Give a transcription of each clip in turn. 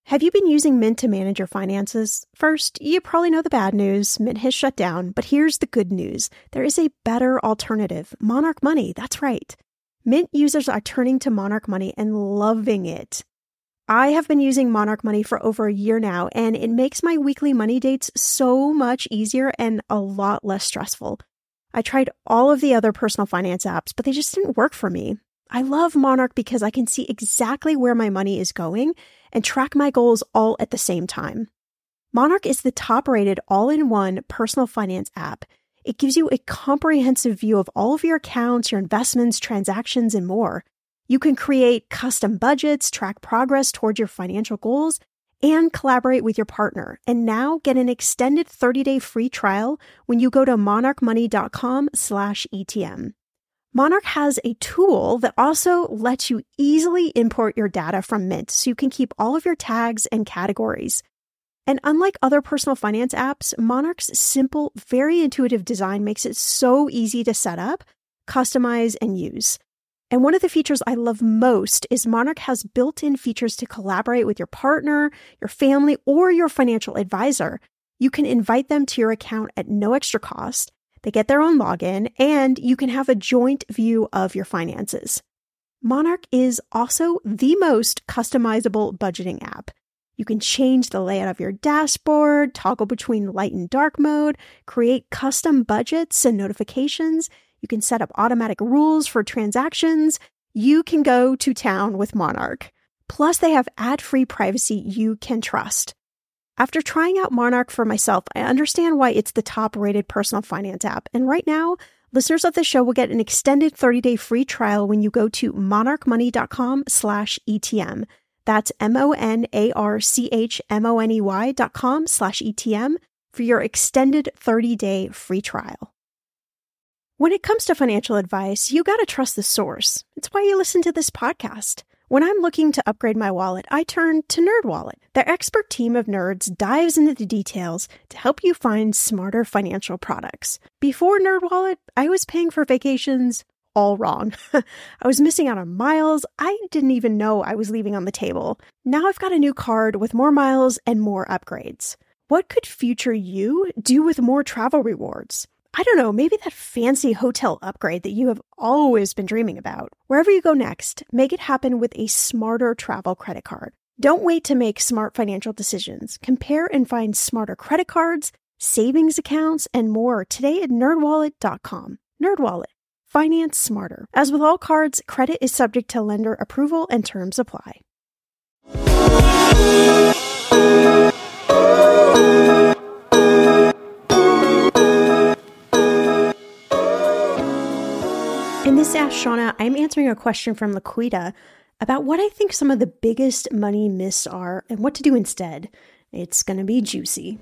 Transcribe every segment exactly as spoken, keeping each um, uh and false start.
Have you been using Mint to manage your finances? First, you probably know the bad news. Mint has shut down, but here's the good news. There is a better alternative, Monarch Money. That's right. Mint users are turning to Monarch Money and loving it. I have been using Monarch Money for over a year now, and it makes my weekly money dates so much easier and a lot less stressful. I tried all of the other personal finance apps, but they just didn't work for me. I love Monarch because I can see exactly where my money is going and track my goals all at the same time. Monarch is the top-rated all-in-one personal finance app. It gives you a comprehensive view of all of your accounts, your investments, transactions, and more. You can create custom budgets, track progress towards your financial goals, and collaborate with your partner. And now get an extended thirty-day free trial when you go to monarchmoney.com slash ETM. Monarch has a tool that also lets you easily import your data from Mint so you can keep all of your tags and categories. And unlike other personal finance apps, Monarch's simple, very intuitive design makes it so easy to set up, customize, and use. And one of the features I love most is Monarch has built-in features to collaborate with your partner, your family, or your financial advisor. You can invite them to your account at no extra cost. They get their own login, and you can have a joint view of your finances. Monarch is also the most customizable budgeting app. You can change the layout of your dashboard, toggle between light and dark mode, create custom budgets and notifications. You can set up automatic rules for transactions. You can go to town with Monarch. Plus, they have ad-free privacy you can trust. After trying out Monarch for myself, I understand why it's the top-rated personal finance app. And right now, listeners of the show will get an extended thirty-day free trial when you go to monarchmoney.com slash ETM. That's M-O-N-A-R-C-H-M-O-N-E-Y dot com slash ETM for your extended thirty-day free trial. When it comes to financial advice, you got to trust the source. It's why you listen to this podcast. When I'm looking to upgrade my wallet, I turn to NerdWallet. Their expert team of nerds dives into the details to help you find smarter financial products. Before NerdWallet, I was paying for vacations all wrong. I was missing out on miles I didn't even know I was leaving on the table. Now I've got a new card with more miles and more upgrades. What could future you do with more travel rewards? I don't know, maybe that fancy hotel upgrade that you have always been dreaming about. Wherever you go next, make it happen with a smarter travel credit card. Don't wait to make smart financial decisions. Compare and find smarter credit cards, savings accounts, and more today at nerd wallet dot com. NerdWallet. Finance smarter. As with all cards, credit is subject to lender approval and terms apply. In this Ask Shauna, I'm answering a question from Laquita about what I think some of the biggest money myths are and what to do instead. It's going to be juicy.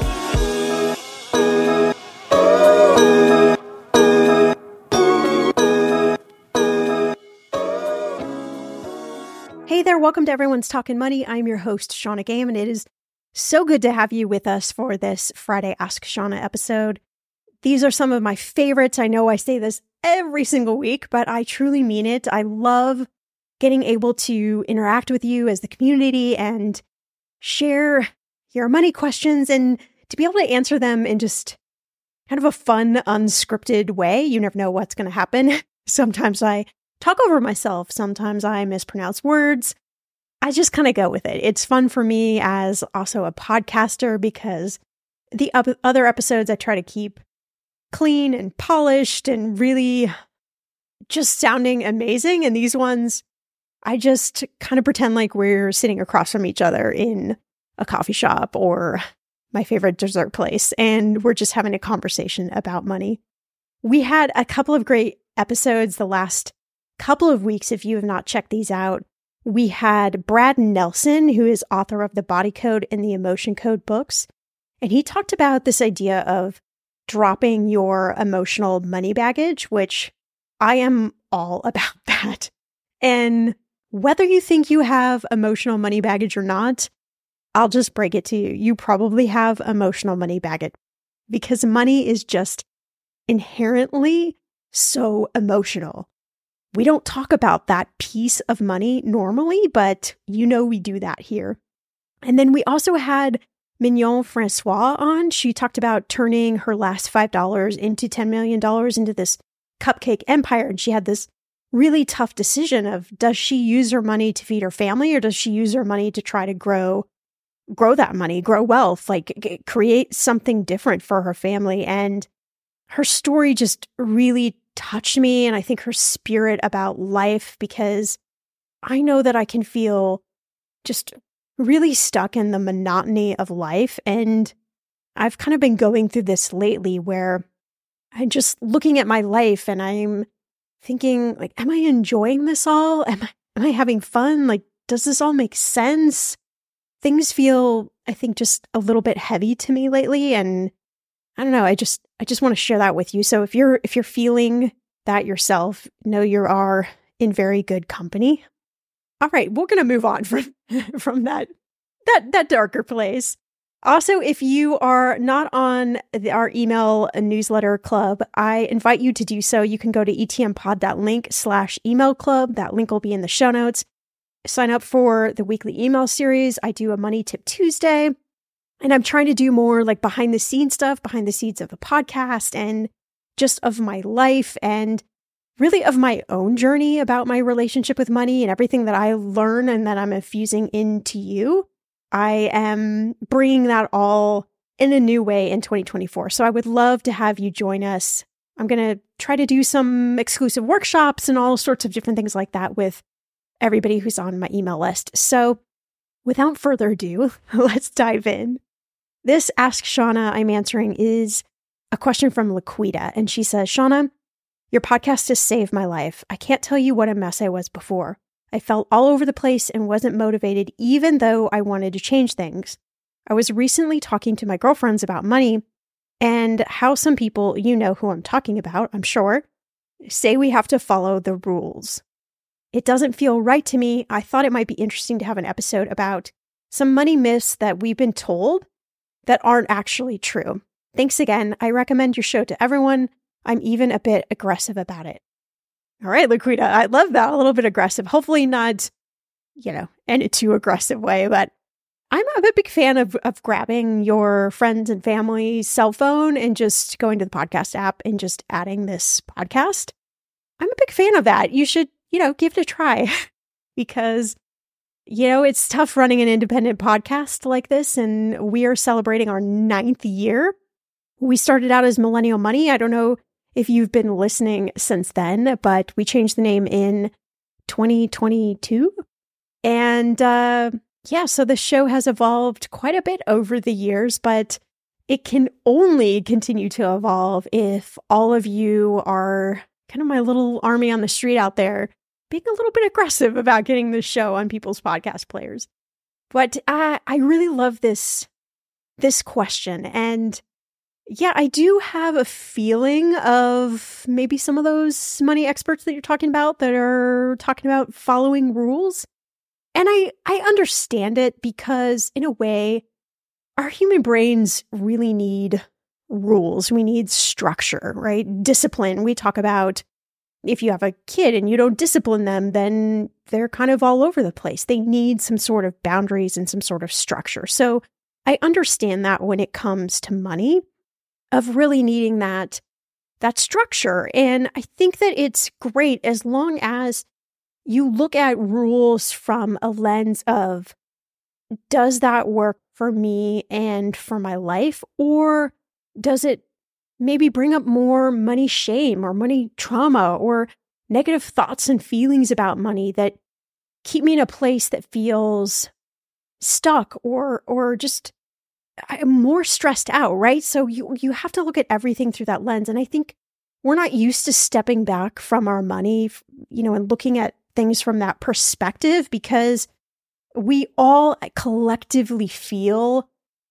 Hey there, welcome to Everyone's Talking Money. I'm your host, Shauna Game, and it is so good to have you with us for this Friday Ask Shauna episode. These are some of my favorites. I know I say this every single week, but I truly mean it. I love getting able to interact with you as the community and share your money questions and to be able to answer them in just kind of a fun, unscripted way. You never know what's going to happen. Sometimes I talk over myself. Sometimes I mispronounce words. I just kind of go with it. It's fun for me as also a podcaster because the other episodes I try to keep clean and polished and really just sounding amazing. And these ones, I just kind of pretend like we're sitting across from each other in a coffee shop or my favorite dessert place, and we're just having a conversation about money. We had a couple of great episodes the last couple of weeks. If you have not checked these out, we had Brad Nelson, who is author of The Body Code and the Emotion Code books. And he talked about this idea of dropping your emotional money baggage, which I am all about that. And whether you think you have emotional money baggage or not, I'll just break it to you. You probably have emotional money baggage because money is just inherently so emotional. We don't talk about that piece of money normally, but you know we do that here. And then we also had Mignon Francois on. She talked about turning her last five dollars into ten million dollars into this cupcake empire. And she had this really tough decision of, does she use her money to feed her family, or does she use her money to try to grow, grow that money, grow wealth, like g- create something different for her family? And her story just really touched me. And I think her spirit about life, because I know that I can feel just really stuck in the monotony of life. And I've kind of been going through this lately where I'm just looking at my life and I'm thinking, like, am I enjoying this all? Am I, am I having fun? Like, does this all make sense? Things feel, I think, just a little bit heavy to me lately. And I don't know, I just, I just want to share that with you. So if you're, if you're feeling that yourself, know you are in very good company. All right, we're going to move on from, from that, that, that darker place. Also, if you are not on the, our email newsletter club, I invite you to do so. You can go to etmpod.link slash email club. That link will be in the show notes. Sign up for the weekly email series. I do a Money Tip Tuesday, and I'm trying to do more like behind the scenes stuff, behind the scenes of the podcast and just of my life and really of my own journey about my relationship with money and everything that I learn and that I'm infusing into you. I am bringing that all in a new way in twenty twenty-four. So I would love to have you join us. I'm going to try to do some exclusive workshops and all sorts of different things like that with everybody who's on my email list. So without further ado, let's dive in. This Ask Shauna I'm answering is a question from Laquita. And she says, Shauna, your podcast has saved my life. I can't tell you what a mess I was before. I felt all over the place and wasn't motivated, even though I wanted to change things. I was recently talking to my girlfriends about money and how some people, you know who I'm talking about, I'm sure, say we have to follow the rules. It doesn't feel right to me. I thought it might be interesting to have an episode about some money myths that we've been told that aren't actually true. Thanks again. I recommend your show to everyone. I'm even a bit aggressive about it. All right, Laquita, I love that. A little bit aggressive. Hopefully not, you know, in a too aggressive way, but I'm a big fan of, of grabbing your friends and family's cell phone and just going to the podcast app and just adding this podcast. I'm a big fan of that. You should, you know, give it a try because, you know, it's tough running an independent podcast like this. And we are celebrating our ninth year. We started out as Millennial Money. I don't know if you've been listening since then, but we changed the name in twenty twenty-two. And uh, yeah, so the show has evolved quite a bit over the years, but it can only continue to evolve if all of you are kind of my little army on the street out there being a little bit aggressive about getting this show on people's podcast players. But uh, I really love this, this question. And yeah, I do have a feeling of maybe some of those money experts that you're talking about that are talking about following rules. And I, I understand it because in a way, our human brains really need rules. We need structure, right? Discipline. We talk about if you have a kid and you don't discipline them, then they're kind of all over the place. They need some sort of boundaries and some sort of structure. So I understand that when it comes to money, of really needing that, that structure. And I think that it's great as long as you look at rules from a lens of, does that work for me and for my life? Or does it maybe bring up more money shame or money trauma or negative thoughts and feelings about money that keep me in a place that feels stuck or or just I'm more stressed out, right? So you you have to look at everything through that lens. And I think we're not used to stepping back from our money, you know, and looking at things from that perspective because we all collectively feel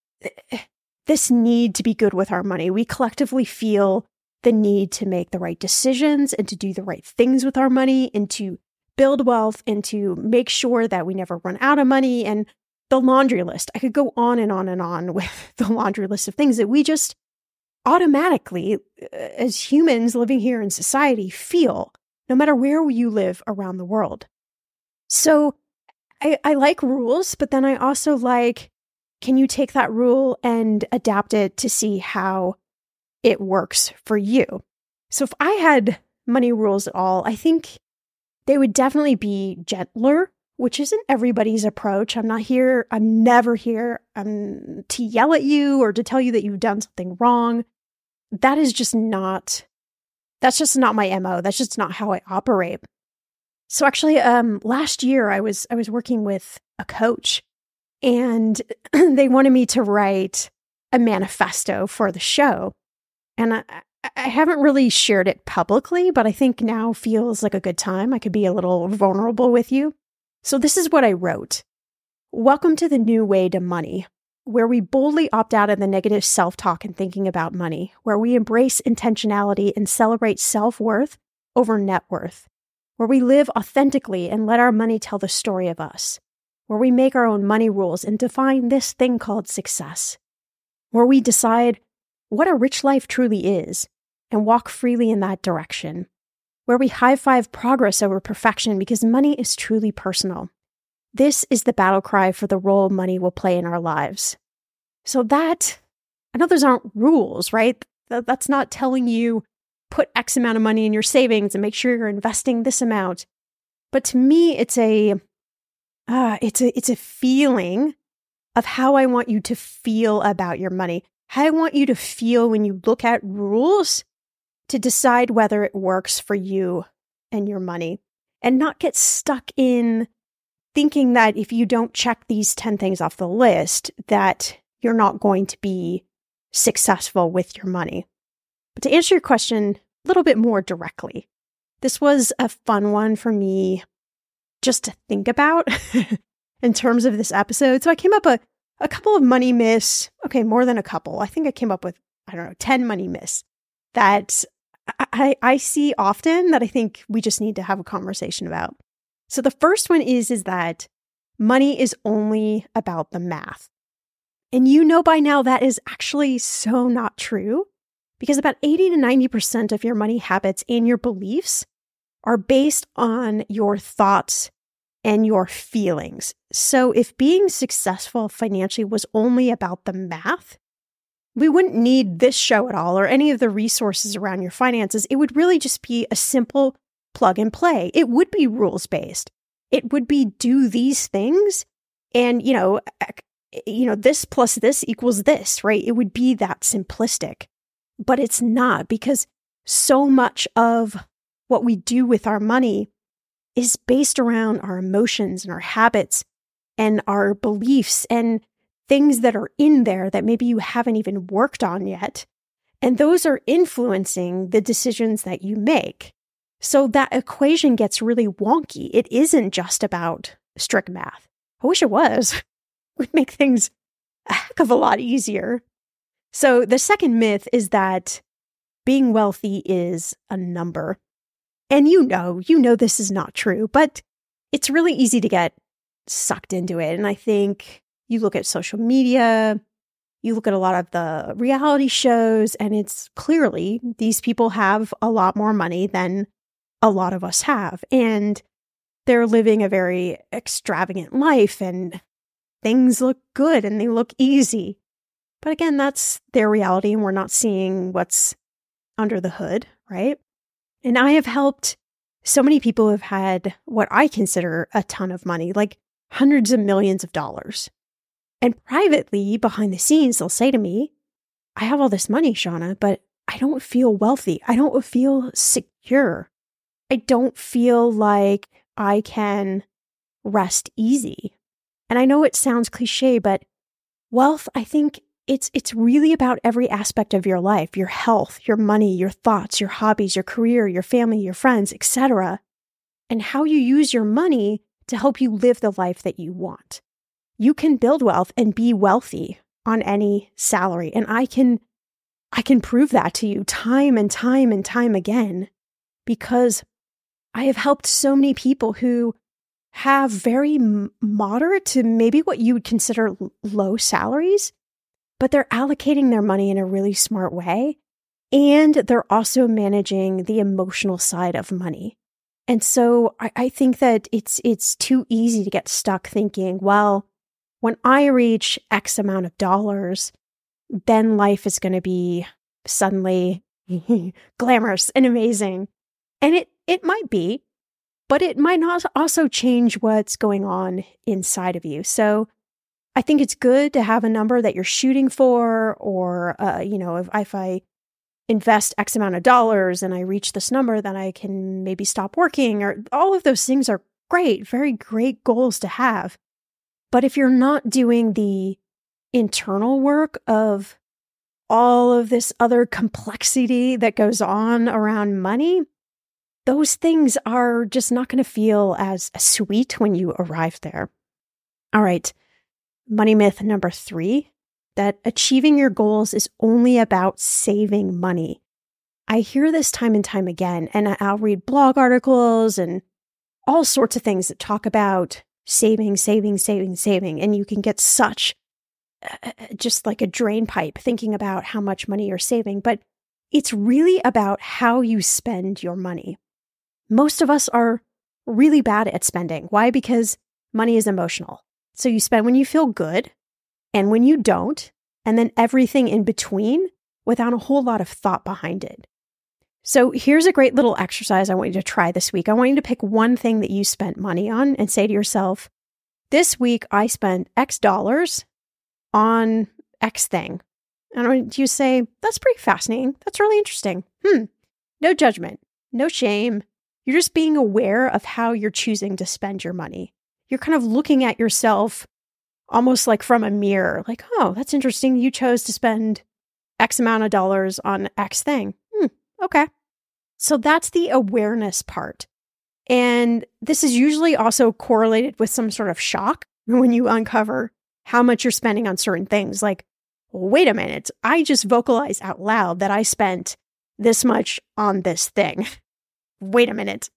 this need to be good with our money. We collectively feel the need to make the right decisions and to do the right things with our money and to build wealth and to make sure that we never run out of money. And the laundry list. I could go on and on and on with the laundry list of things that we just automatically, as humans living here in society, feel, no matter where you live around the world. So I, I like rules, but then I also like, can you take that rule and adapt it to see how it works for you? So if I had money rules at all, I think they would definitely be gentler, which isn't everybody's approach. I'm not here, I'm never here um, to yell at you or to tell you that you've done something wrong. That is just not, that's just not my M O. That's just not how I operate. So actually, um, last year I was I was working with a coach, and they wanted me to write a manifesto for the show. And I, I haven't really shared it publicly, but I think now feels like a good time. I could be a little vulnerable with you. So this is what I wrote. Welcome to the new way to money, where we boldly opt out of the negative self-talk and thinking about money, where we embrace intentionality and celebrate self-worth over net worth, where we live authentically and let our money tell the story of us, where we make our own money rules and define this thing called success, where we decide what a rich life truly is and walk freely in that direction, where we high-five progress over perfection because money is truly personal. This is the battle cry for the role money will play in our lives. So that, I know those aren't rules, right? That's not telling you put X amount of money in your savings and make sure you're investing this amount. But to me, it's a, uh, it's a, it's a feeling of how I want you to feel about your money. How I want you to feel when you look at rules to decide whether it works for you and your money, and not get stuck in thinking that if you don't check these ten things off the list, that you're not going to be successful with your money. But to answer your question a little bit more directly, this was a fun one for me just to think about in terms of this episode. So I came up a, a couple of money myths. Okay, more than a couple. I think I came up with, I don't know, ten money myths that I, I see often that I think we just need to have a conversation about. So the first one is, is that money is only about the math. And you know by now that is actually so not true, because about eighty to ninety percent of your money habits and your beliefs are based on your thoughts and your feelings. So if being successful financially was only about the math, we wouldn't need this show at all or any of the resources around your finances. It would really just be a simple plug and play. It would be rules-based. It would be do these things and, you know, you know, this plus this equals this, right? It would be that simplistic, but it's not, because so much of what we do with our money is based around our emotions and our habits and our beliefs and things that are in there that maybe you haven't even worked on yet. And those are influencing the decisions that you make. So that equation gets really wonky. It isn't just about strict math. I wish it was. It would make things a heck of a lot easier. So the second myth is that being wealthy is a number. And you know, you know this is not true, but it's really easy to get sucked into it. And I think you look at social media, you look at a lot of the reality shows, and it's clearly these people have a lot more money than a lot of us have. And they're living a very extravagant life and things look good and they look easy. But again, that's their reality and we're not seeing what's under the hood, right? And I have helped so many people who have had what I consider a ton of money, like hundreds of millions of dollars. And privately, behind the scenes, they'll say to me, I have all this money, Shauna, but I don't feel wealthy. I don't feel secure. I don't feel like I can rest easy. And I know it sounds cliche, but wealth, I think it's it's really about every aspect of your life, your health, your money, your thoughts, your hobbies, your career, your family, your friends, et cetera, and how you use your money to help you live the life that you want. You can build wealth and be wealthy on any salary. And I can, I can prove that to you time and time and time again, because I have helped so many people who have very moderate to maybe what you would consider low salaries, but they're allocating their money in a really smart way. And they're also managing the emotional side of money. And so I, I think that it's it's too easy to get stuck thinking, well, when I reach X amount of dollars, then life is going to be suddenly glamorous and amazing. And it it might be, but it might not also change what's going on inside of you. So I think it's good to have a number that you're shooting for, or, uh, you know, if, if I invest X amount of dollars and I reach this number, then I can maybe stop working, or all of those things are great, very great goals to have. But if you're not doing the internal work of all of this other complexity that goes on around money, those things are just not going to feel as sweet when you arrive there. All right. Money myth number three, that achieving your goals is only about saving money. I hear this time and time again, and I'll read blog articles and all sorts of things that talk about saving, saving, saving, saving. And you can get such uh, just like a drain pipe thinking about how much money you're saving. But it's really about how you spend your money. Most of us are really bad at spending. Why? Because money is emotional. So you spend when you feel good and when you don't, and then everything in between without a whole lot of thought behind it. So here's a great little exercise I want you to try this week. I want you to pick one thing that you spent money on and say to yourself, this week I spent X dollars on X thing. And I want you to say, that's pretty fascinating. That's really interesting. Hmm. No judgment, no shame. You're just being aware of how you're choosing to spend your money. You're kind of looking at yourself almost like from a mirror, like, oh, that's interesting. You chose to spend X amount of dollars on X thing. Hmm, okay. So that's the awareness part. And this is usually also correlated with some sort of shock when you uncover how much you're spending on certain things. Like, wait a minute, I just vocalized out loud that I spent this much on this thing. Wait a minute.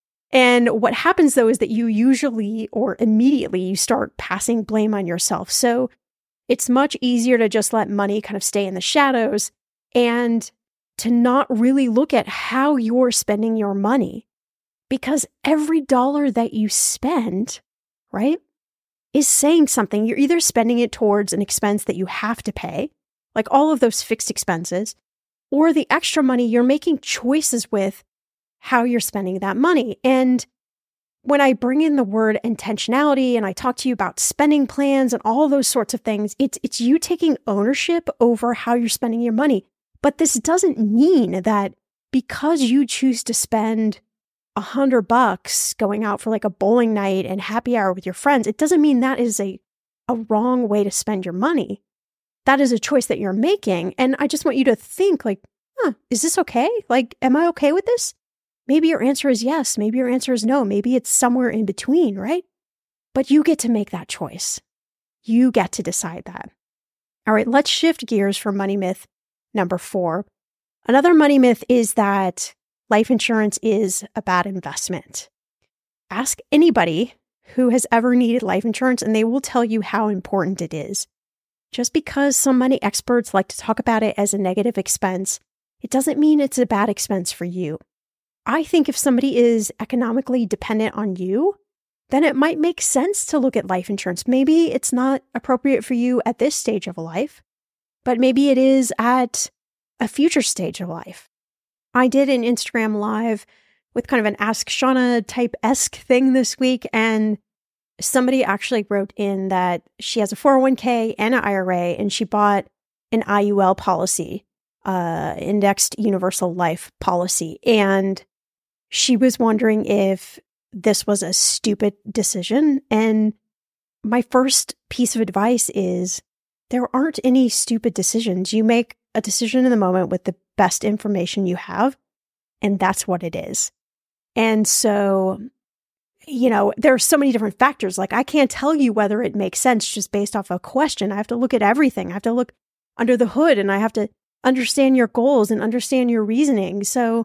And what happens though is that you usually or immediately you start passing blame on yourself. So it's much easier to just let money kind of stay in the shadows and to not really look at how you're spending your money. Because every dollar that you spend, right, is saying something. You're either spending it towards an expense that you have to pay, like all of those fixed expenses, or the extra money you're making choices with how you're spending that money. And when I bring in the word intentionality and I talk to you about spending plans and all those sorts of things, it's it's you taking ownership over how you're spending your money. But this doesn't mean that because you choose to spend a hundred bucks going out for like a bowling night and happy hour with your friends, it doesn't mean that is a, a wrong way to spend your money. That is a choice that you're making. And I just want you to think like, huh, is this okay? Like, am I okay with this? Maybe your answer is yes. Maybe your answer is no. Maybe it's somewhere in between, right? But you get to make that choice. You get to decide that. All right, let's shift gears for money myth number four. Another money myth is that life insurance is a bad investment. Ask anybody who has ever needed life insurance, and they will tell you how important it is. Just because some money experts like to talk about it as a negative expense, it doesn't mean it's a bad expense for you. I think if somebody is economically dependent on you, then it might make sense to look at life insurance. Maybe it's not appropriate for you at this stage of life, but maybe it is at a future stage of life. I did an Instagram live with kind of an Ask Shauna type-esque thing this week, and somebody actually wrote in that she has a four oh one k and an I R A, and she bought an I U L policy, uh, Indexed Universal Life policy, and she was wondering if this was a stupid decision. And my first piece of advice is there aren't any stupid decisions. You make a decision in the moment with the best information you have, and that's what it is. And so, you know, there are so many different factors. Like, I can't tell you whether it makes sense just based off a question. I have to look at everything. I have to look under the hood, and I have to understand your goals and understand your reasoning. So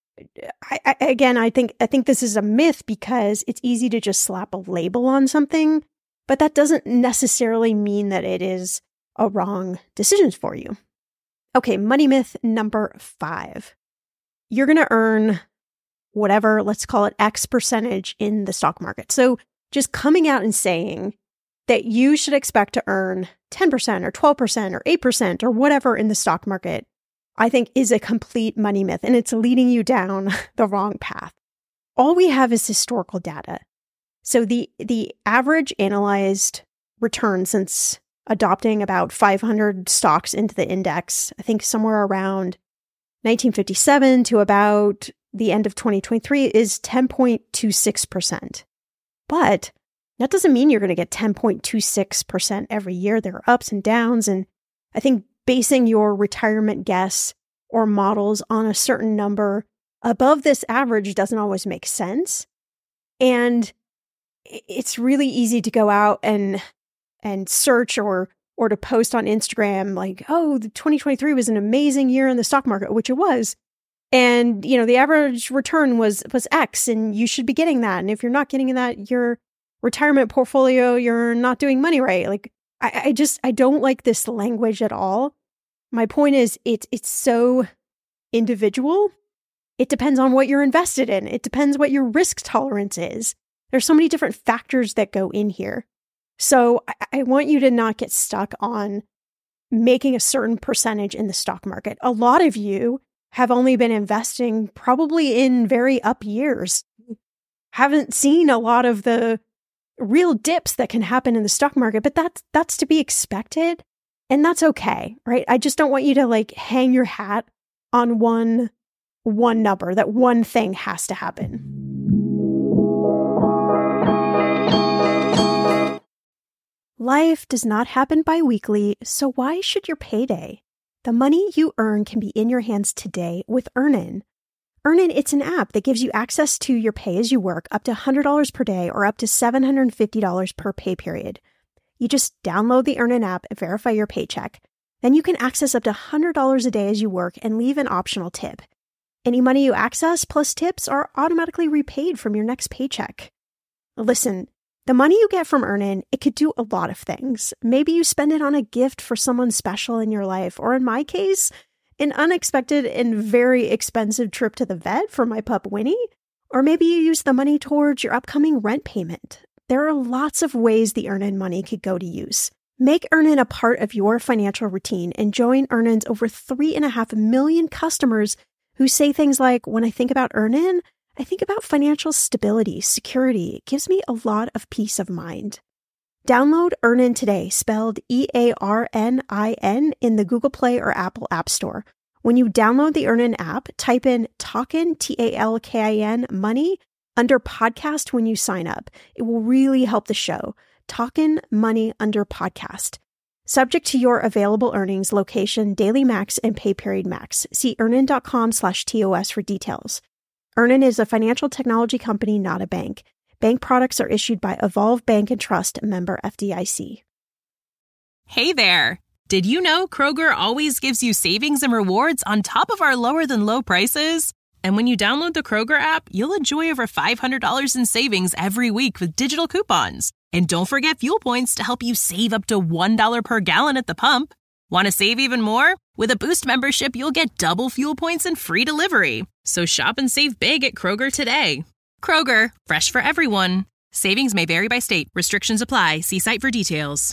I, I, again, I think I think this is a myth because it's easy to just slap a label on something, but that doesn't necessarily mean that it is a wrong decision for you. Okay, money myth number five. You're going to earn whatever, let's call it X percentage in the stock market. So just coming out and saying that you should expect to earn ten percent or twelve percent or eight percent or whatever in the stock market, I think is a complete money myth, and it's leading you down the wrong path. All we have is historical data. So the the average analyzed return since adopting about five hundred stocks into the index, I think somewhere around nineteen fifty-seven to about the end of twenty twenty-three, is ten point two six percent. But that doesn't mean you're going to get ten point two six percent every year. There are ups and downs. And I think basing your retirement guess or models on a certain number above this average doesn't always make sense. And it's really easy to go out and and search or or to post on Instagram like, oh, the twenty twenty-three was an amazing year in the stock market, which it was. And, you know, the average return was was X, and you should be getting that. And if you're not getting that, your retirement portfolio, you're not doing money right. Like, I, I just, I don't like this language at all. My point is, it's it's so individual. It depends on what you're invested in. It depends what your risk tolerance is. There's so many different factors that go in here. So I, I want you to not get stuck on making a certain percentage in the stock market. A lot of you have only been investing probably in very up years. Haven't seen a lot of the real dips that can happen in the stock market, but that's that's to be expected, and that's okay, right? I just don't want you to like hang your hat on one one number, that one thing has to happen. Life does not happen bi-weekly, so why should your payday? The money you earn can be in your hands today with Earnin. Earnin, it's an app that gives you access to your pay as you work up to one hundred dollars per day or up to seven hundred fifty dollars per pay period. You just download the Earnin app and verify your paycheck. Then you can access up to one hundred dollars a day as you work and leave an optional tip. Any money you access plus tips are automatically repaid from your next paycheck. Listen, the money you get from Earnin, it could do a lot of things. Maybe you spend it on a gift for someone special in your life, or in my case, an unexpected and very expensive trip to the vet for my pup Winnie. Or maybe you use the money towards your upcoming rent payment. There are lots of ways the Earnin money could go to use. Make Earnin a part of your financial routine and join Earnin's over three and a half million customers who say things like, when I think about Earnin, I think about financial stability, security. It gives me a lot of peace of mind. Download Earnin today, spelled E A R N I N, in the Google Play or Apple App Store. When you download the Earnin app, type in Talkin, T A L K I N, money, under podcast when you sign up. It will really help the show. Talkin' money under podcast. Subject to your available earnings, location, daily max, and pay period max. See earnin.com slash TOS for details. Earnin is a financial technology company, not a bank. Bank products are issued by Evolve Bank and Trust, member F D I C. Hey there! Did you know Kroger always gives you savings and rewards on top of our lower-than-low prices? And when you download the Kroger app, you'll enjoy over five hundred dollars in savings every week with digital coupons. And don't forget fuel points to help you save up to one dollar per gallon at the pump. Want to save even more? With a Boost membership, you'll get double fuel points and free delivery. So shop and save big at Kroger today. Kroger, fresh for everyone. Savings may vary by state. Restrictions apply. See site for details.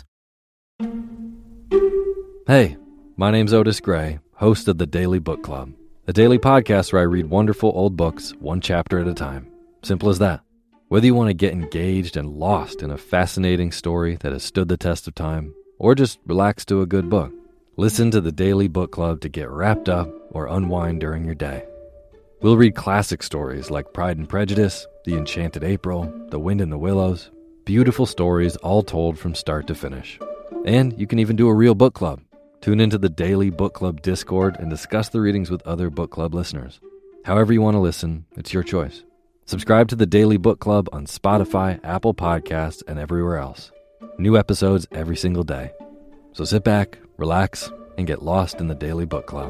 Hey, my name's Otis Gray, host of the Daily Book Club, a daily podcast where I read wonderful old books one chapter at a time. Simple as that. Whether you want to get engaged and lost in a fascinating story that has stood the test of time, or just relax to a good book, listen to the Daily Book Club to get wrapped up or unwind during your day. We'll read classic stories like Pride and Prejudice, The Enchanted April, The Wind in the Willows, beautiful stories all told from start to finish. And you can even do a real book club. Tune into the Daily Book Club Discord and discuss the readings with other book club listeners. However you want to listen, it's your choice. Subscribe to the Daily Book Club on Spotify, Apple Podcasts, and everywhere else. New episodes every single day. So sit back, relax, and get lost in the Daily Book Club.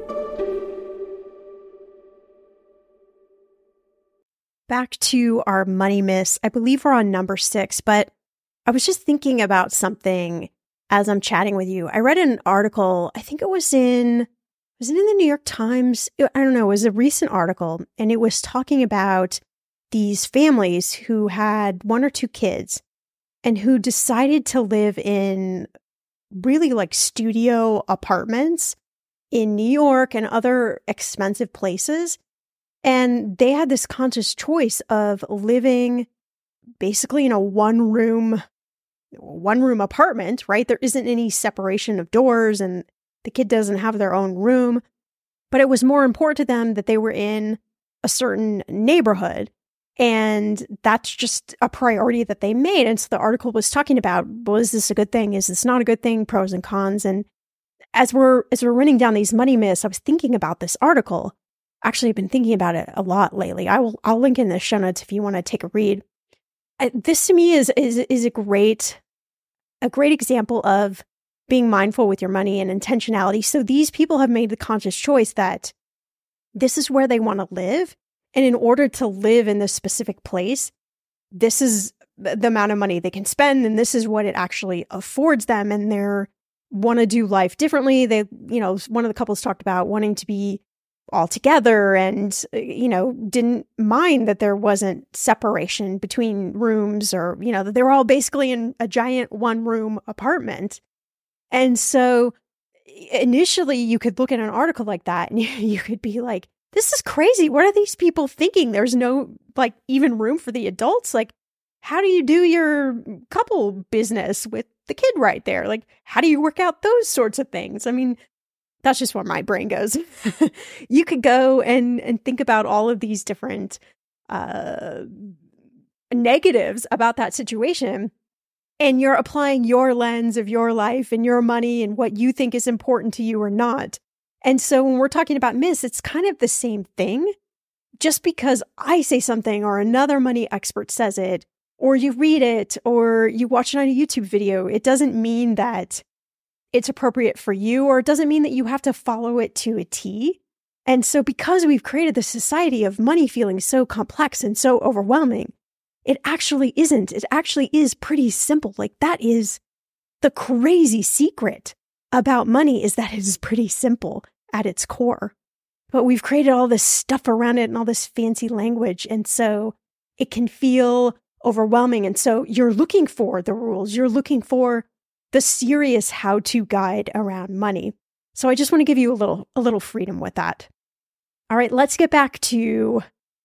Back to our money myths. I believe we're on number six, but I was just thinking about something as I'm chatting with you. I read an article, I think it was in was it in the New York Times? I don't know. It was a recent article, and it was talking about these families who had one or two kids and who decided to live in really like studio apartments in New York and other expensive places. And they had this conscious choice of living basically in a one room, one room apartment, right? There isn't any separation of doors and the kid doesn't have their own room. But it was more important to them that they were in a certain neighborhood. And that's just a priority that they made. And so the article was talking about, well, is this a good thing? Is this not a good thing? Pros and cons. And as we're as we're running down these money myths, I was thinking about this article. Actually, I've been thinking about it a lot lately. I will I'll link in the show notes if you want to take a read. I, this to me is is is a great a great example of being mindful with your money and intentionality. So these people have made the conscious choice that this is where they want to live. And in order to live in this specific place, this is the amount of money they can spend, and this is what it actually affords them. And they want to do life differently. They, you know, one of the couples talked about wanting to be all together and, you know, didn't mind that there wasn't separation between rooms or, you know, that they were all basically in a giant one room apartment. And so initially you could look at an article like that and you could be like, this is crazy. What are these people thinking? There's no, like, even room for the adults. Like, how do you do your couple business with the kid right there? Like, how do you work out those sorts of things? I mean, that's just where my brain goes. You could go and, and think about all of these different uh, negatives about that situation. And you're applying your lens of your life and your money and what you think is important to you or not. And so when we're talking about myths, it's kind of the same thing. Just because I say something or another money expert says it, or you read it, or you watch it on a YouTube video, it doesn't mean that it's appropriate for you, or it doesn't mean that you have to follow it to a T. And so because we've created this society of money feeling so complex and so overwhelming, it actually isn't. It actually is pretty simple. Like, that is the crazy secret about money, is that it is pretty simple at its core. But we've created all this stuff around it and all this fancy language. And so it can feel overwhelming. And so you're looking for the rules. You're looking for the serious how-to guide around money. So I just want to give you a little, a little freedom with that. All right, let's get back to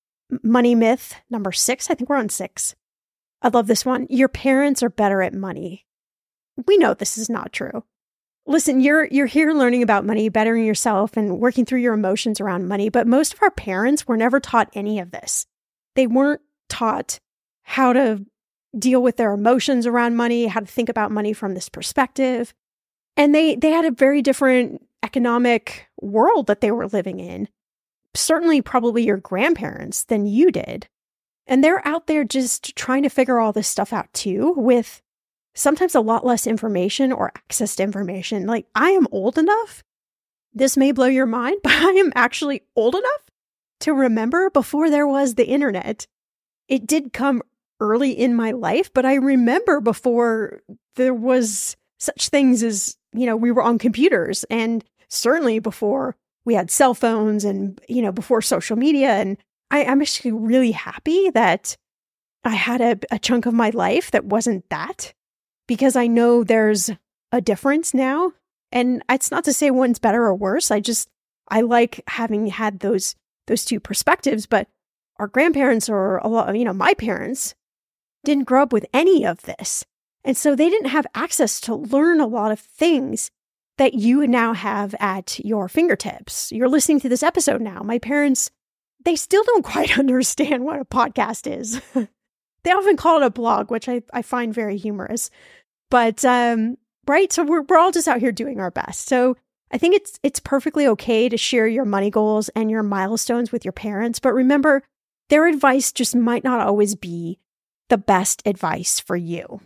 money myth number six. I think we're on six. I love this one. Your parents are better at money. We know this is not true. Listen, you're you're here learning about money, bettering yourself, and working through your emotions around money. But most of our parents were never taught any of this. They weren't taught how to deal with their emotions around money, how to think about money from this perspective. And they they had a very different economic world that they were living in. Certainly, probably your grandparents than you did. And they're out there just trying to figure all this stuff out too, with sometimes a lot less information or access to information. Like, I am old enough, this may blow your mind, but I am actually old enough to remember before there was the internet. It did come early in my life, but I remember before there was such things as, you know, we were on computers, and certainly before we had cell phones and, you know, before social media. And I, I'm actually really happy that I had a, a chunk of my life that wasn't that. Because I know there's a difference now. And it's not to say one's better or worse. I just, I like having had those those two perspectives. But our grandparents, or a lot, you know, my parents didn't grow up with any of this. And so they didn't have access to learn a lot of things that you now have at your fingertips. You're listening to this episode now. My parents, they still don't quite understand what a podcast is. They often call it a blog, which I, I find very humorous. But, um, right, so we're we're all just out here doing our best. So I think it's it's perfectly okay to share your money goals and your milestones with your parents. But remember, their advice just might not always be the best advice for you.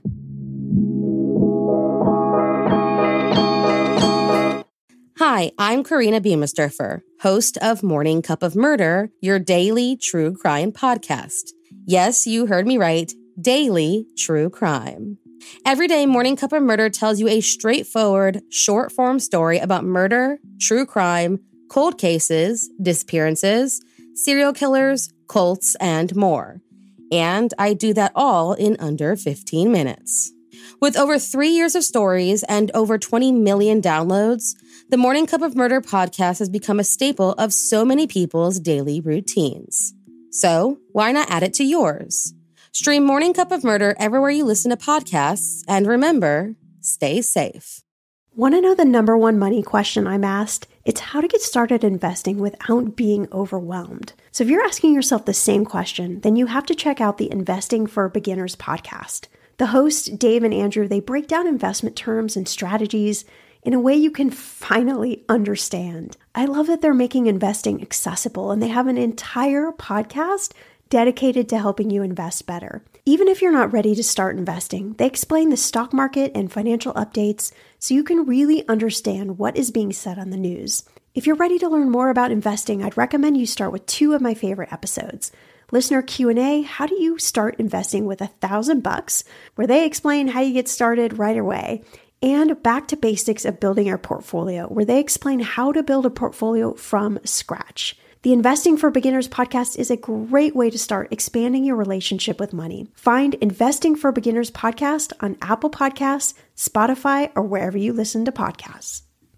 Hi, I'm Karina Beamisturfer, host of Morning Cup of Murder, your daily true crime podcast. Yes, you heard me right. Daily true crime. Every day, Morning Cup of Murder tells you a straightforward, short-form story about murder, true crime, cold cases, disappearances, serial killers, cults, and more. And I do that all in under fifteen minutes. With over three years of stories and over twenty million downloads, the Morning Cup of Murder podcast has become a staple of so many people's daily routines. So why not add it to yours? Stream Morning Cup of Murder everywhere you listen to podcasts, and remember, stay safe. Want to know the number one money question I'm asked? It's how to get started investing without being overwhelmed. So if you're asking yourself the same question, then you have to check out the Investing for Beginners podcast. The hosts, Dave and Andrew, they break down investment terms and strategies in a way you can finally understand. I love that they're making investing accessible, and they have an entire podcast dedicated to helping you invest better. Even if you're not ready to start investing, they explain the stock market and financial updates so you can really understand what is being said on the news. If you're ready to learn more about investing, I'd recommend you start with two of my favorite episodes. Listener Q and A, how do you start investing with a thousand bucks, where they explain how you get started right away. And Back to Basics of Building Your Portfolio, where they explain how to build a portfolio from scratch. The Investing for Beginners podcast is a great way to start expanding your relationship with money. Find Investing for Beginners podcast on Apple Podcasts, Spotify, or wherever you listen to podcasts.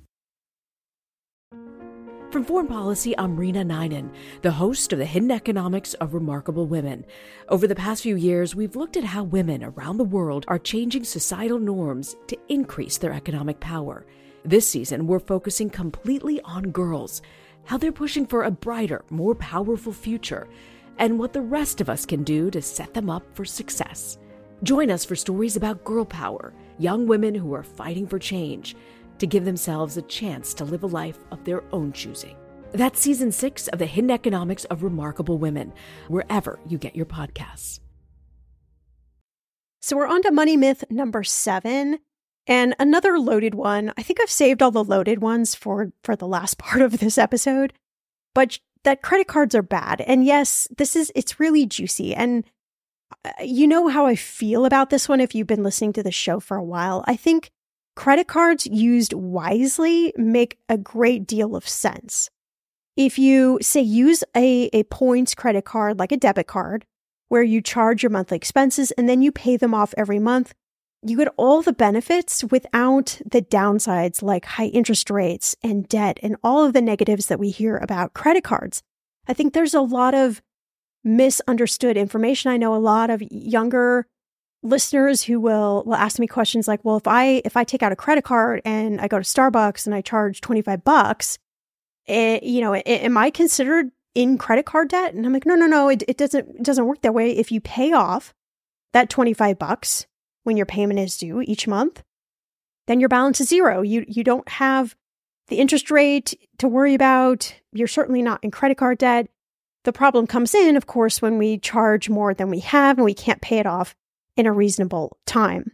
From Foreign Policy, I'm Rena Ninan, the host of The Hidden Economics of Remarkable Women. Over the past few years, we've looked at how women around the world are changing societal norms to increase their economic power. This season, we're focusing completely on girls, how they're pushing for a brighter, more powerful future, and what the rest of us can do to set them up for success. Join us for stories about girl power, young women who are fighting for change, to give themselves a chance to live a life of their own choosing. That's season six of The Hidden Economics of Remarkable Women, wherever you get your podcasts. So we're on to money myth number seven, and another loaded one. I think I've saved all the loaded ones for, for the last part of this episode, but that credit cards are bad. And yes, this is, it's really juicy. And you know how I feel about this one if you've been listening to the show for a while. I think credit cards used wisely make a great deal of sense. If you, say, use a, a points credit card like a debit card, where you charge your monthly expenses and then you pay them off every month, you get all the benefits without the downsides like high interest rates and debt and all of the negatives that we hear about credit cards. I think there's a lot of misunderstood information. I know a lot of younger listeners who will, will ask me questions like, well, if I if I take out a credit card and I go to Starbucks and I charge twenty-five bucks, it, you know, it, am I considered in credit card debt? And I'm like, no, no, no, it, it doesn't it doesn't work that way. If you pay off that twenty-five bucks when your payment is due each month, then your balance is zero. You you don't have the interest rate to worry about. You're certainly not in credit card debt. The problem comes in, of course, when we charge more than we have and we can't pay it off in a reasonable time.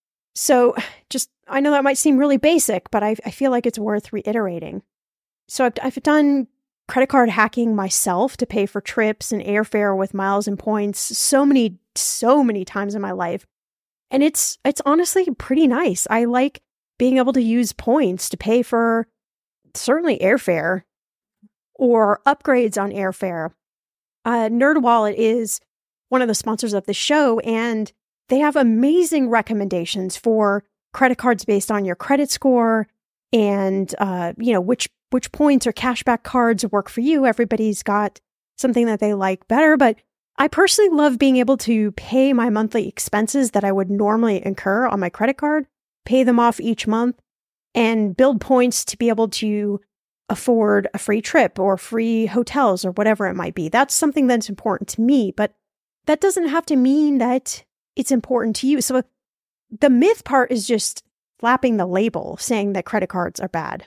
So just, I know that might seem really basic, but I, I feel like it's worth reiterating. So I've, I've done credit card hacking myself to pay for trips and airfare with miles and points so many, so many times in my life. And it's, it's honestly pretty nice. I like being able to use points to pay for certainly airfare or upgrades on airfare. Uh, NerdWallet is one of the sponsors of the show, and they have amazing recommendations for credit cards based on your credit score and, uh, you know, which which points or cashback cards work for you. Everybody's got something that they like better, but I personally love being able to pay my monthly expenses that I would normally incur on my credit card, pay them off each month, and build points to be able to afford a free trip or free hotels or whatever it might be. That's something that's important to me, but that doesn't have to mean that it's important to you. So the myth part is just slapping the label saying that credit cards are bad.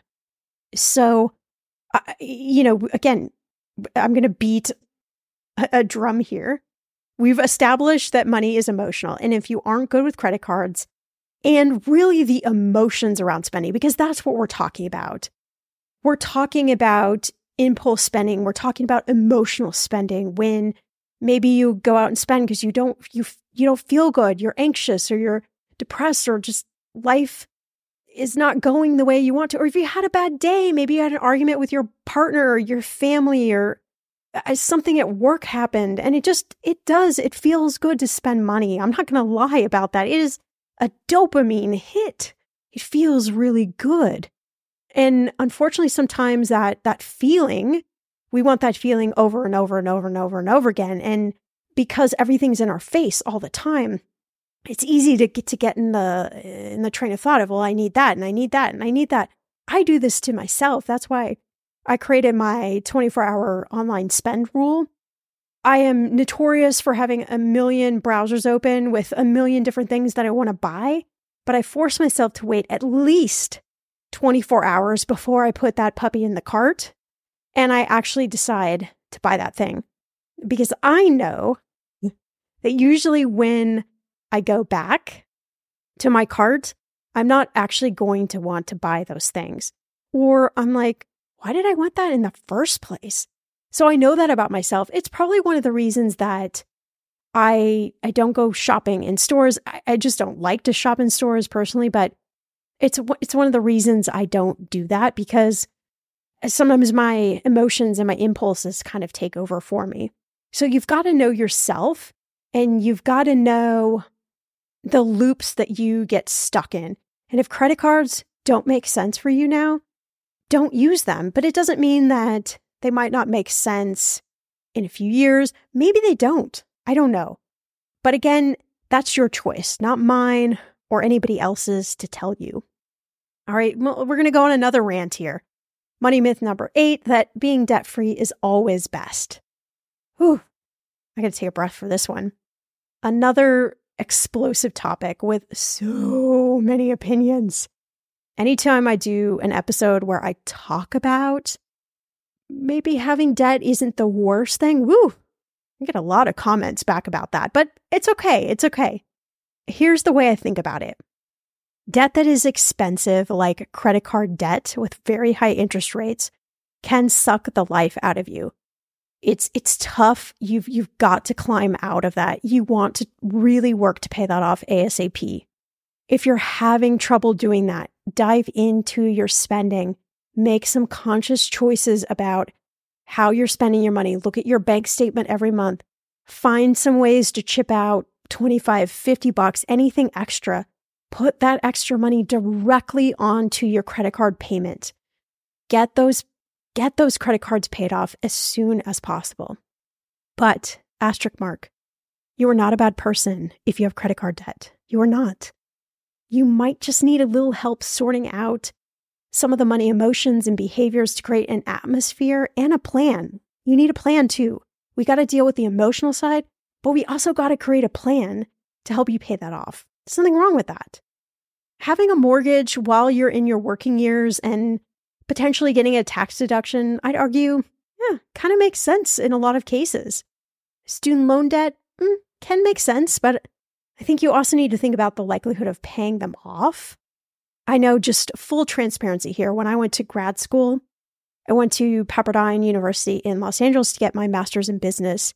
So, uh, you know, again, I'm going to beat a, a drum here. We've established that money is emotional. And if you aren't good with credit cards and really the emotions around spending, because that's what we're talking about. We're talking about impulse spending. We're talking about emotional spending when maybe you go out and spend because you don't you you don't feel good, you're anxious or you're depressed or just life is not going the way you want to, or if you had a bad day, maybe you had an argument with your partner or your family, or something at work happened, and it just, it does, it feels good to spend money. I'm not going to lie about that. It is a dopamine hit. It feels really good. And unfortunately, sometimes that that feeling, we want that feeling over and over and over and over and over again. And because everything's in our face all the time, it's easy to get to get in the in the train of thought of, well, I need that, and I need that, and I need that. I do this to myself. That's why I created my twenty-four hour online spend rule. I am notorious for having a million browsers open with a million different things that I want to buy, but I force myself to wait at least twenty-four hours before I put that puppy in the cart and I actually decide to buy that thing. Because I know that usually when I go back to my cart, I'm not actually going to want to buy those things. Or I'm like, why did I want that in the first place? So I know that about myself. It's probably one of the reasons that I I don't go shopping in stores. I, I just don't like to shop in stores personally, but it's it's one of the reasons I don't do that, because sometimes my emotions and my impulses kind of take over for me. So you've got to know yourself, and you've got to know the loops that you get stuck in. And if credit cards don't make sense for you now, don't use them. But it doesn't mean that they might not make sense in a few years. Maybe they don't. I don't know. But again, that's your choice, not mine or anybody else's to tell you. All right, well, we're going to go on another rant here. Money myth number eight, that being debt-free is always best. Whew, I got to take a breath for this one. Another explosive topic with so many opinions. Anytime I do an episode where I talk about maybe having debt isn't the worst thing, woo, I get a lot of comments back about that, but it's okay. It's okay. Here's the way I think about it. Debt that is expensive, like credit card debt with very high interest rates, can suck the life out of you. It's it's tough. You've you've got to climb out of that. You want to really work to pay that off ASAP. If you're having trouble doing that, dive into your spending. Make some conscious choices about how you're spending your money. Look at your bank statement every month. Find some ways to chip out twenty-five, fifty bucks, anything extra. Put that extra money directly onto your credit card payment. Get those, get those credit cards paid off as soon as possible. But, asterisk mark, you are not a bad person if you have credit card debt. You are not. You might just need a little help sorting out some of the money emotions and behaviors to create an atmosphere and a plan. You need a plan too. We got to deal with the emotional side, but we also got to create a plan to help you pay that off. There's nothing wrong with that. Having a mortgage while you're in your working years and potentially getting a tax deduction, I'd argue, yeah, kind of makes sense in a lot of cases. Student loan debt mm, can make sense, but I think you also need to think about the likelihood of paying them off. I know, just full transparency here, when I went to grad school, I went to Pepperdine University in Los Angeles to get my master's in business,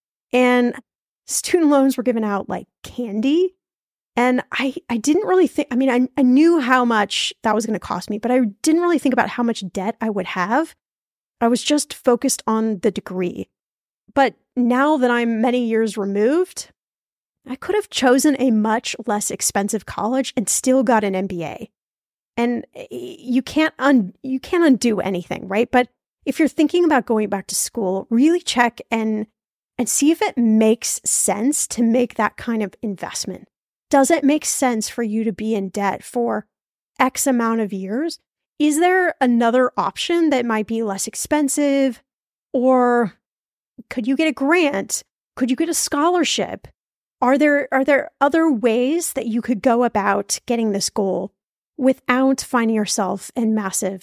and student loans were given out like candy. And I, I didn't really think, I mean, I, I knew how much that was going to cost me, but I didn't really think about how much debt I would have. I was just focused on the degree. But now that I'm many years removed, I could have chosen a much less expensive college and still got an M B A. And you can't un, you can't undo anything, right? But if you're thinking about going back to school, really check and and see if it makes sense to make that kind of investment. Does it make sense for you to be in debt for X amount of years? Is there another option that might be less expensive? Or could you get a grant? Could you get a scholarship? Are there are there other ways that you could go about getting this goal without finding yourself in massive,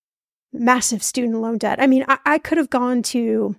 massive student loan debt? I mean, I, I could have gone to,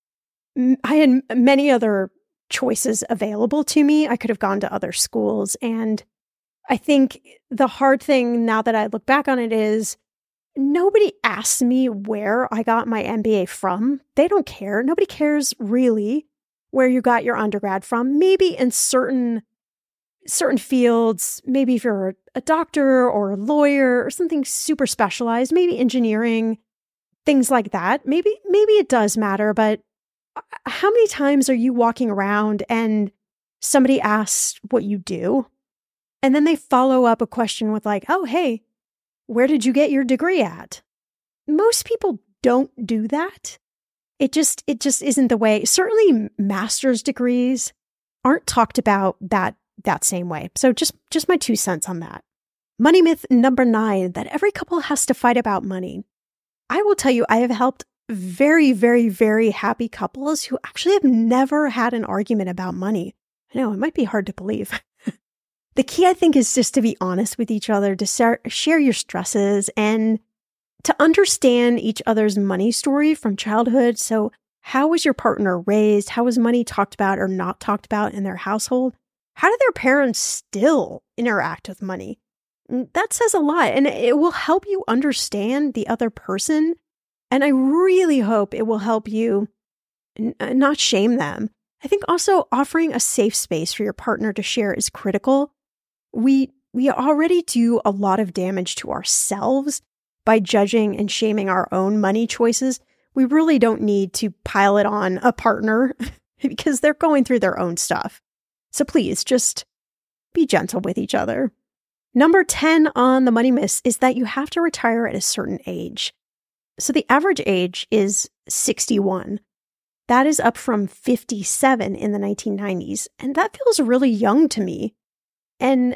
I had many other choices available to me. I could have gone to other schools. And I think the hard thing now that I look back on it is nobody asked me where I got my M B A from. They don't care. Nobody cares really where you got your undergrad from. Maybe in certain certain fields, maybe if you're a doctor or a lawyer or something super specialized, maybe engineering, things like that, maybe, maybe it does matter. But how many times are you walking around and somebody asks what you do, and then they follow up a question with like, oh, hey, where did you get your degree at? Most people don't do that. It just, it just isn't the way. Certainly master's degrees aren't talked about that, that same way. So just, just my two cents on that. Money myth number nine, that every couple has to fight about money. I will tell you, I have helped very, very, very happy couples who actually have never had an argument about money. I know it might be hard to believe. The key, I think, is just to be honest with each other, to share, share your stresses, and to understand each other's money story from childhood. So how was your partner raised? How was money talked about or not talked about in their household? How do their parents still interact with money? That says a lot, and it will help you understand the other person. And I really hope it will help you n- not shame them. I think also offering a safe space for your partner to share is critical. We we already do a lot of damage to ourselves by judging and shaming our own money choices. We really don't need to pile it on a partner because they're going through their own stuff. So please just be gentle with each other. Number ten on the money myths is that you have to retire at a certain age. So the average age is sixty-one. That is up from fifty-seven in the nineteen nineties. And that feels really young to me. And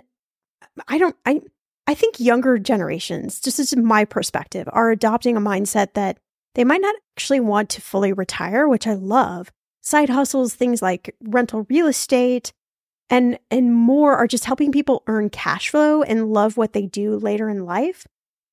I don't, I, I think younger generations, just as my perspective, are adopting a mindset that they might not actually want to fully retire, which I love. Side hustles, things like rental real estate, and, and more are just helping people earn cash flow and love what they do later in life.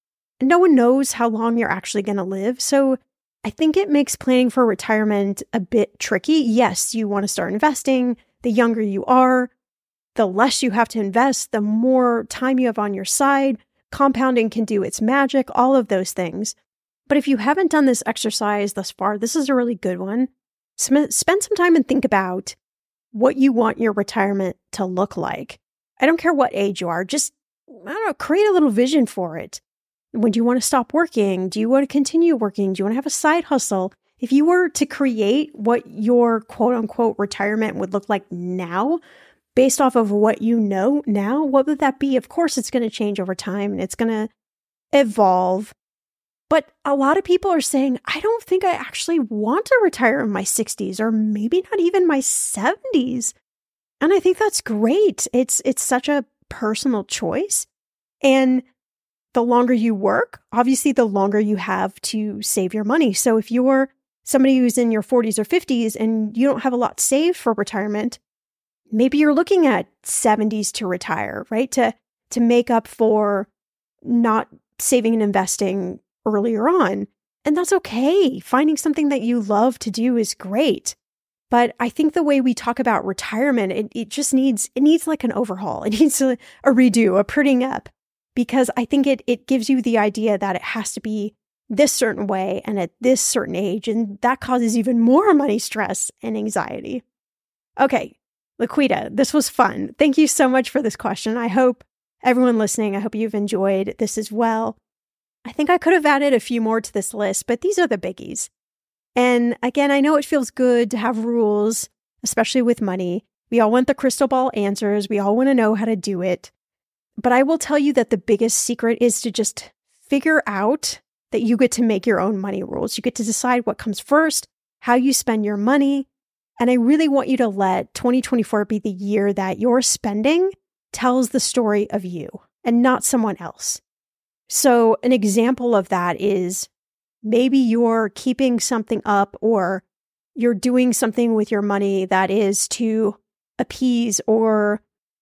No one knows how long you're actually going to live. So I think it makes planning for retirement a bit tricky. Yes, you want to start investing. The younger you are, the less you have to invest, the more time you have on your side. Compounding can do its magic, all of those things. But if you haven't done this exercise thus far, this is a really good one. Spend some time and think about what you want your retirement to look like. I don't care what age you are. Just, I don't know, create a little vision for it. When do you want to stop working? Do you want to continue working? Do you want to have a side hustle? If you were to create what your quote unquote retirement would look like now, based off of what you know now, what would that be? Of course, it's going to change over time and it's going to evolve. But a lot of people are saying, I don't think I actually want to retire in my sixties or maybe not even my seventies. And I think that's great. It's, it's such a personal choice. And the longer you work, obviously, the longer you have to save your money. So if you're somebody who's in your forties or fifties and you don't have a lot saved for retirement, maybe you're looking at seventies to retire, right? To, to make up for not saving and investing earlier on. And that's okay. Finding something that you love to do is great. But I think the way we talk about retirement, it, it just needs, it needs like an overhaul. It needs a, a redo, a prettying up. Because I think it it gives you the idea that it has to be this certain way and at this certain age, and that causes even more money stress and anxiety. Okay, Laquita, this was fun. Thank you so much for this question. I hope everyone listening, I hope you've enjoyed this as well. I think I could have added a few more to this list, but these are the biggies. And again, I know it feels good to have rules, especially with money. We all want the crystal ball answers. We all want to know how to do it. But I will tell you that the biggest secret is to just figure out that you get to make your own money rules. You get to decide what comes first, how you spend your money. And I really want you to let twenty twenty-four be the year that your spending tells the story of you and not someone else. So an example of that is maybe you're keeping something up or you're doing something with your money that is to appease or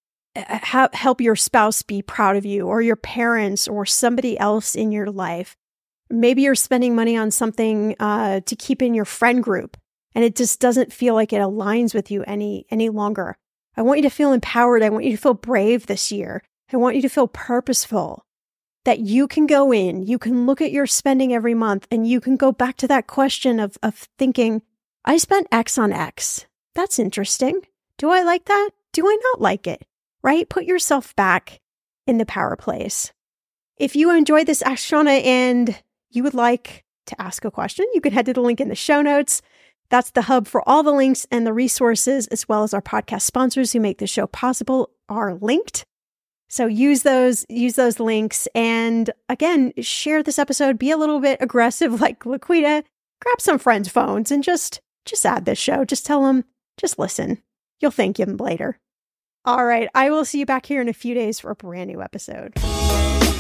ha- help your spouse be proud of you or your parents or somebody else in your life. Maybe you're spending money on something uh, to keep in your friend group and it just doesn't feel like it aligns with you any any longer. I want you to feel empowered. I want you to feel brave this year. I want you to feel purposeful, that you can go in, you can look at your spending every month and you can go back to that question of, of thinking, I spent X on X. That's interesting. Do I like that? Do I not like it? right? Put yourself back in the power place. If you enjoyed this Ask Shannah and you would like to ask a question, you can head to the link in the show notes. That's the hub for all the links and the resources, as well as our podcast sponsors who make the show possible are linked. So use those, use those links. And again, share this episode, be a little bit aggressive like Laquita, grab some friends' phones and just, just add this show. Just tell them, just listen. You'll thank them later. All right. I will see you back here in a few days for a brand new episode.